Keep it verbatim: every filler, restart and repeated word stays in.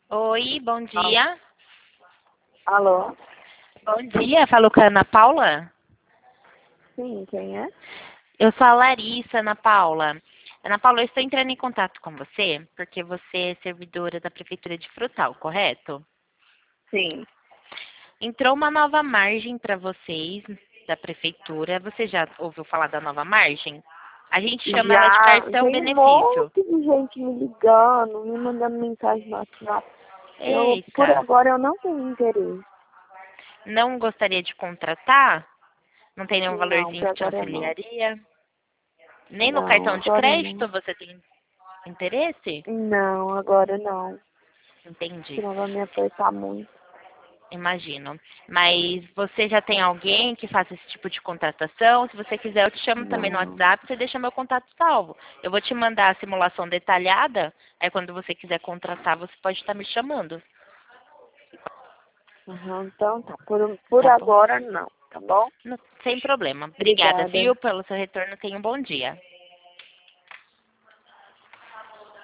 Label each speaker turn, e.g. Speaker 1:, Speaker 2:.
Speaker 1: Oi, bom
Speaker 2: Al-
Speaker 1: dia.
Speaker 2: Alô?
Speaker 1: Bom dia, falou com a Ana Paula?
Speaker 2: Sim, quem é?
Speaker 1: Eu sou a Larissa, Ana Paula. Ana Paula, eu estou entrando em contato com você porque você é servidora da Prefeitura de Frutal, correto?
Speaker 2: Sim.
Speaker 1: Entrou uma nova margem para vocês da Prefeitura. Você já ouviu falar da nova margem? A gente chama ela de
Speaker 2: Já
Speaker 1: cartão
Speaker 2: tem um
Speaker 1: benefício.
Speaker 2: monte de gente me ligando, me mandando mensagem no WhatsApp. Eu, por
Speaker 1: Eita,
Speaker 2: agora, eu não tenho interesse.
Speaker 1: não gostaria de contratar? Não tem nenhum
Speaker 2: Não,
Speaker 1: valorzinho
Speaker 2: por
Speaker 1: que te
Speaker 2: agora não.
Speaker 1: auxiliaria? Nem no
Speaker 2: Não,
Speaker 1: cartão de
Speaker 2: agora não.
Speaker 1: crédito você tem interesse?
Speaker 2: Não, agora não.
Speaker 1: Entendi,
Speaker 2: Senão vai me apertar muito.
Speaker 1: imagino. Mas você já tem alguém que faça esse tipo de contratação? Se você quiser, eu te chamo também no
Speaker 2: Não.
Speaker 1: WhatsApp, você deixa meu contato salvo. Eu vou te mandar a simulação detalhada, aí quando você quiser contratar, você pode estar me chamando,
Speaker 2: Uhum, então tá. Por, por
Speaker 1: tá bom?
Speaker 2: agora não, tá bom?
Speaker 1: Não- sem problema. Obrigada,
Speaker 2: Obrigada.
Speaker 1: viu, pelo seu retorno. Tenha um bom dia.